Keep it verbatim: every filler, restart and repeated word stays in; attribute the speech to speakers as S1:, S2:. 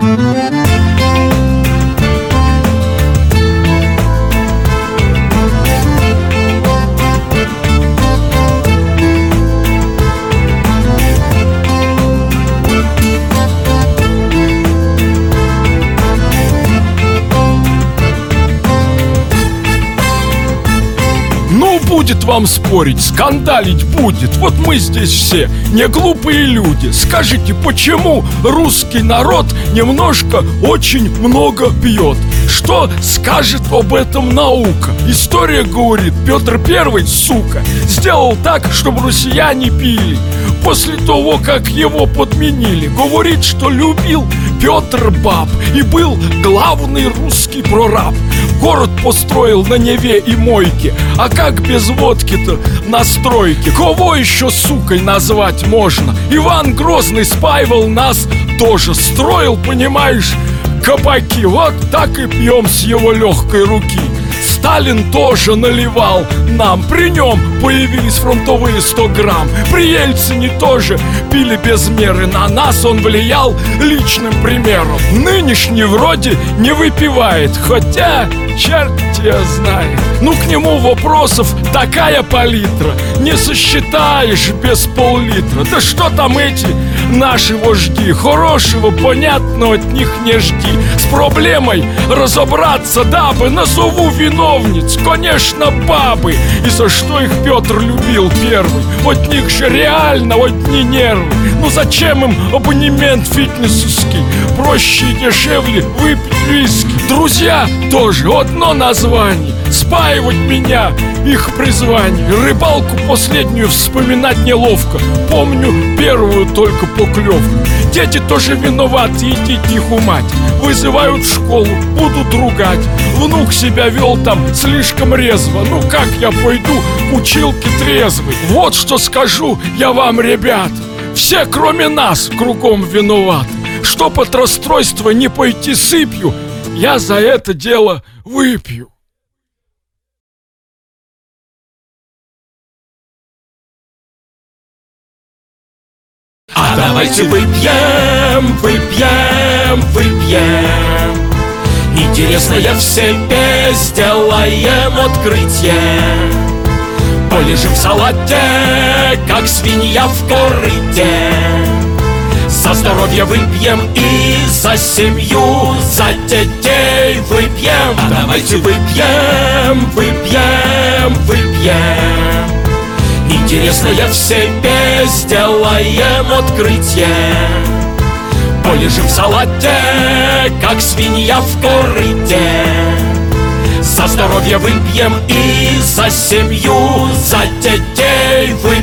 S1: Ну, будет вам спорить, скандалить будет. Вот мы здесь все не глупые люди. Скажите, почему русский народ немножко очень много пьет? Что скажет об этом наука? История говорит, Петр Первый, сука, сделал так, чтобы россияне пили. После того, как его подменили, говорит, что любил Петр баб и был главный русский прораб. Город построил на Неве и мойке. А как без водки-то на стройке? Кого еще сукой назвать можно? Иван Грозный спаивал нас тоже. Строил, понимаешь, кабаки. Вот так и пьем с его легкой руки. Сталин тоже наливал нам. При нем появились фронтовые сто грамм. При Ельцине тоже пили без меры. На нас он влиял личным примером. Нынешний вроде не выпивает, хотя черт тебя знает. Ну, к нему вопросов такая палитра. Не сосчитаешь без пол-литра. Да что там эти наши вожди? Хорошего, понятного от них не жди. С проблемой разобраться, дабы назову виновниц, конечно, бабы. И за что их Петр любил первый? От них же реально одни нервы. Ну зачем им абонемент фитнесовский? Проще и дешевле выпить виски. Друзья тоже одно название. Спаивать меня их призвание. Рыбалку последнюю вспоминать неловко. Помню первую только поклевку. Дети тоже виноваты, идите их умать. Вызывают в школу, будут ругать. Внук себя вел там слишком резво. Ну как я пойду к училке трезвый? Вот что скажу я вам, ребят. Все, кроме нас, кругом виноваты. Чтоб от расстройства не пойти сыпью, я за это дело выпью.
S2: А давайте выпьем, выпьем, выпьем. Интересное в себе сделаем открытие. Полежим в салате, как свинья в корыте. За здоровье выпьем и за семью, за детей выпьем. А давайте выпьем, выпьем, выпьем. Интересное в себе сделаем открытие. Полежим в салате, как свинья в корыте. За здоровье выпьем и за семью, за детей выпьем.